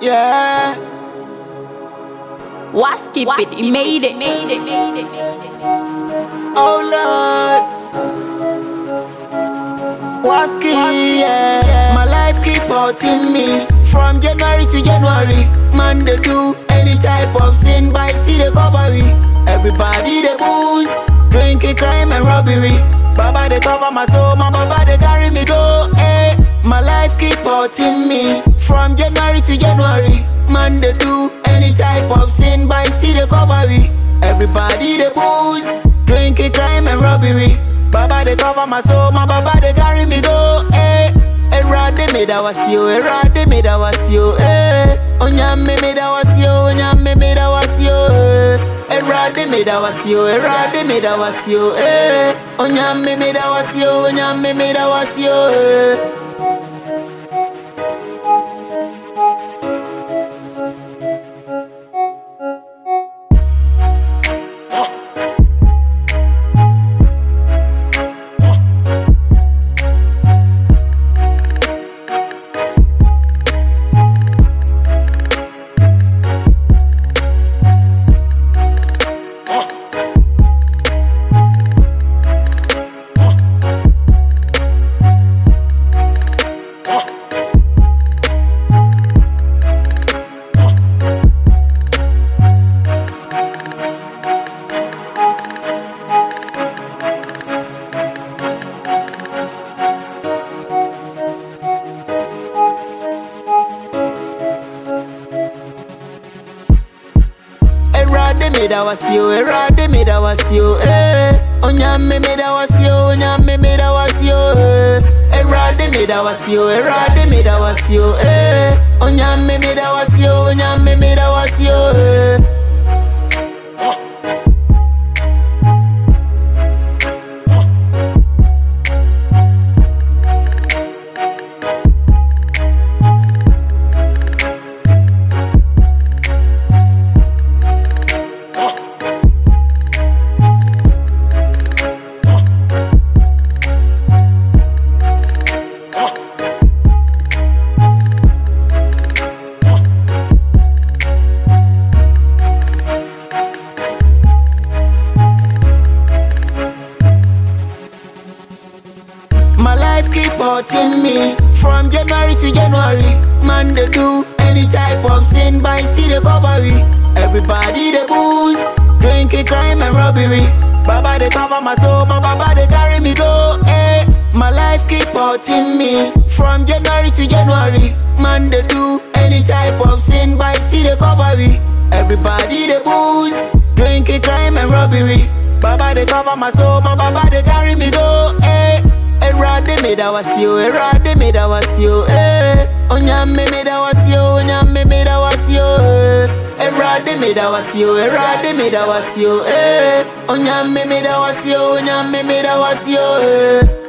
Yeah. Skip it, he made it. Oh Lord. Waski, yeah. My life keep hurting me. From January to January, man they do any type of sin, but still they cover it. Everybody they booze, drinking, crime and robbery. Baba they cover my soul, my Baba they carry me go. Eh. My life keep hurting me. From January to January, man they do any type of sin, but still they cover it. Everybody they booze, drinking, crime and robbery. Baba they cover my soul, my Baba they carry me go. Eh. Erade me da wasio, erade me da wasio, eh. Onyame me da wasio, onyame me da wasio, eh. Erade me da wasio, erade me da wasio, eh. Onyame me da wasio, onyame me da wasio, eh. Erade me da wasio, erade me da wasio, eh. Onyame me da wasio, onyame me da wasio, eh. Erade me da wasio, erade me da wasio, eh. Onyame me da wasio, onyame me da wasio, eh. My life keep hurting me. From January to January, man they do any type of sin, but still they cover it. Everybody they booze, drinking, crime and robbery. Baba they cover my soul, my Baba they carry me go. Eh. My life keep hurting me. From January to January, man they do any type of sin, but still they cover it. Everybody they booze, drinking, crime and robbery. Baba they cover my soul, my Baba they carry me go. Eh. Erade me da wasio, erade me da wasio, eh. Onyame me da wasio, onyame me da wasio, eh. Erade me da wasio, erade me da wasio, eh. Onyame me da wasio, onyame me da wasio, eh.